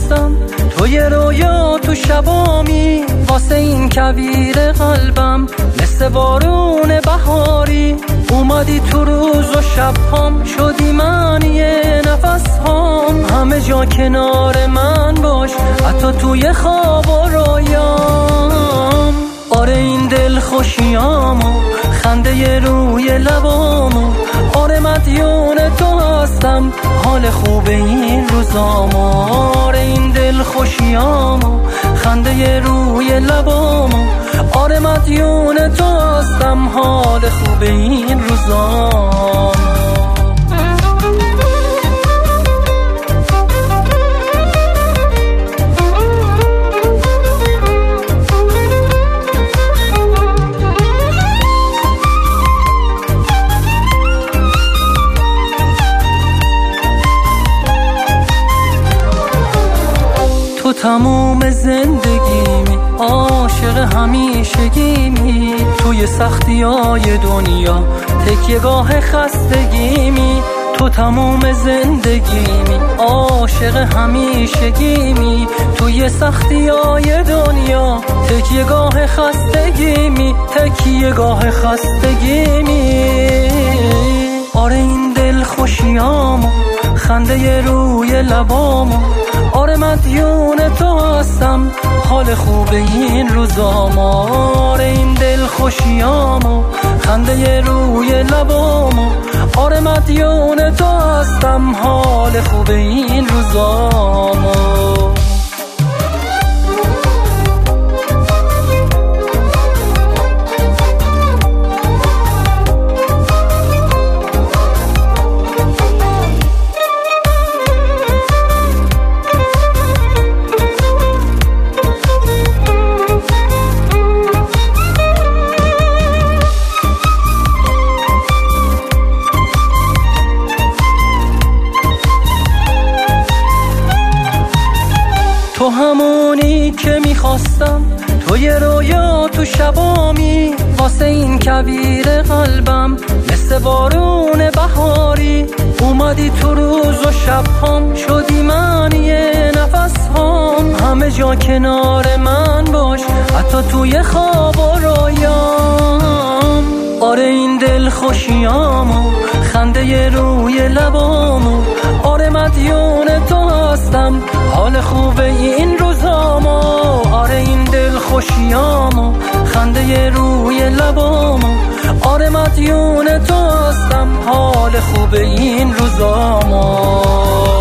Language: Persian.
میخواستم تو یه رویا تو شبامی، واسه این کویر قلبم مثل بارون بهاری اومدی تو روز و شبهام، شدی معنی نفسهام. همه جا کنار من باش، حتی توی خواب و رویام. آره این دل خوشیامو، خنده روی لبامو، آره مدیون تو هستم، حال خوب این روزامو. آره این دل خوشیامو، خنده روی لبامو، آره مدیون تو هستم، حال خوب این روزامو. تو تموم زندگیمی، عاشق همیشگیمی، توی سختیای دنیا تکیه‌گاه خستگیمی. تو تموم زندگیمی، عاشق همیشگیمی، توی سختیای دنیا تکیه‌گاه خستگیمی، تکیه‌گاه خستگیمی. آره این دل خوشیامو، خنده روی لبامو، آره مدیون تو هستم، حال خوب این روزامو. آره این دل خوشیامو، خنده روی لبامو، آره مدیون تو هستم، حال خوب این روزامو. تو همونی که میخواستم، تو یه رویا تو شبامی، واسه این کویر قلبم مثل بارون بهاری اومدی تو روز و شبهام، شدی معنی نفسهام. همه جا کنار من باش، حتی توی خواب و رویام. آره این دل خوشیامو، خنده روی لبامو، آره مدیون تو هستم، حال خوب این روزامو. آره این دل خوشیامو، خنده روی لبامو، آره مدیون تو هستم، حال خوب این روزامو.